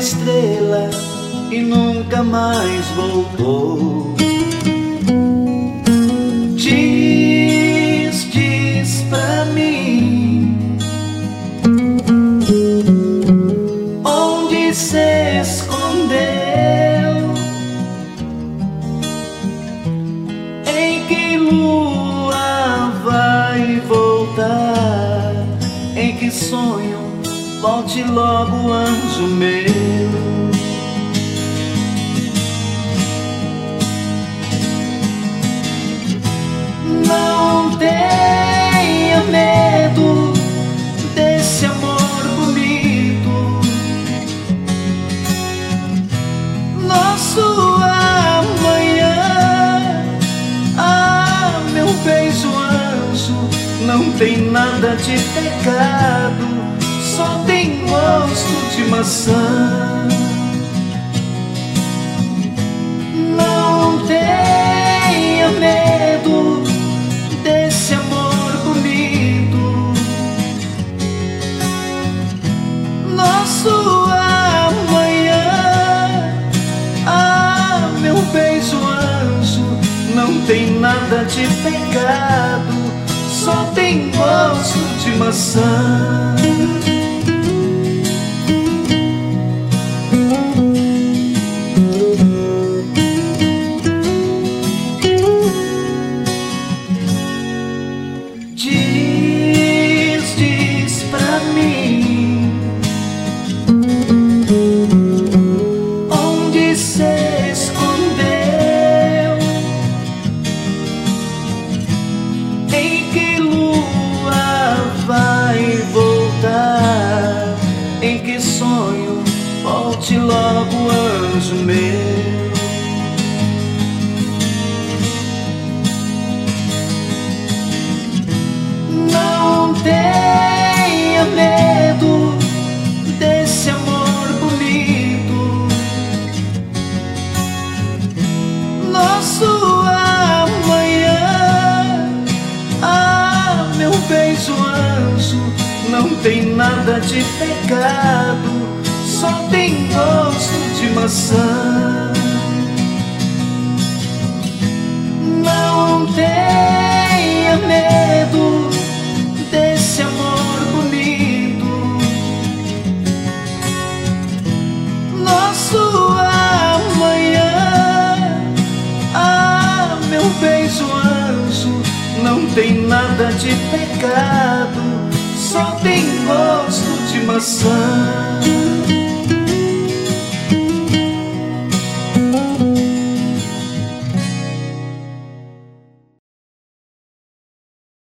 estrela e nunca mais voltou. Diz pra mim, onde se escondeu? Em que lua vai voltar? Em que sonho? Volte logo, anjo meu. Não tenha medo desse amor bonito, nosso amanhã. Ah, meu beijo anjo, não tem nada de pecado, só tem gosto de maçã. Não tenha medo desse amor bonito, nosso amanhã. Ah, meu beijo anjo, não tem nada de pecado, só tem gosto de maçã. Diz pra mim, onde se escondeu? Em que lua vai voltar? Em que sonho? Volte logo, anjo meu. Não tenha medo desse amor bonito, nosso amanhã. Ah, meu beijo anjo, não tem nada de pecado, só tem gosto de maçã. Não tenha medo desse amor bonito, nosso amanhã. Ah, meu beijo anjo, não tem nada de pecado, só tem gosto de maçã.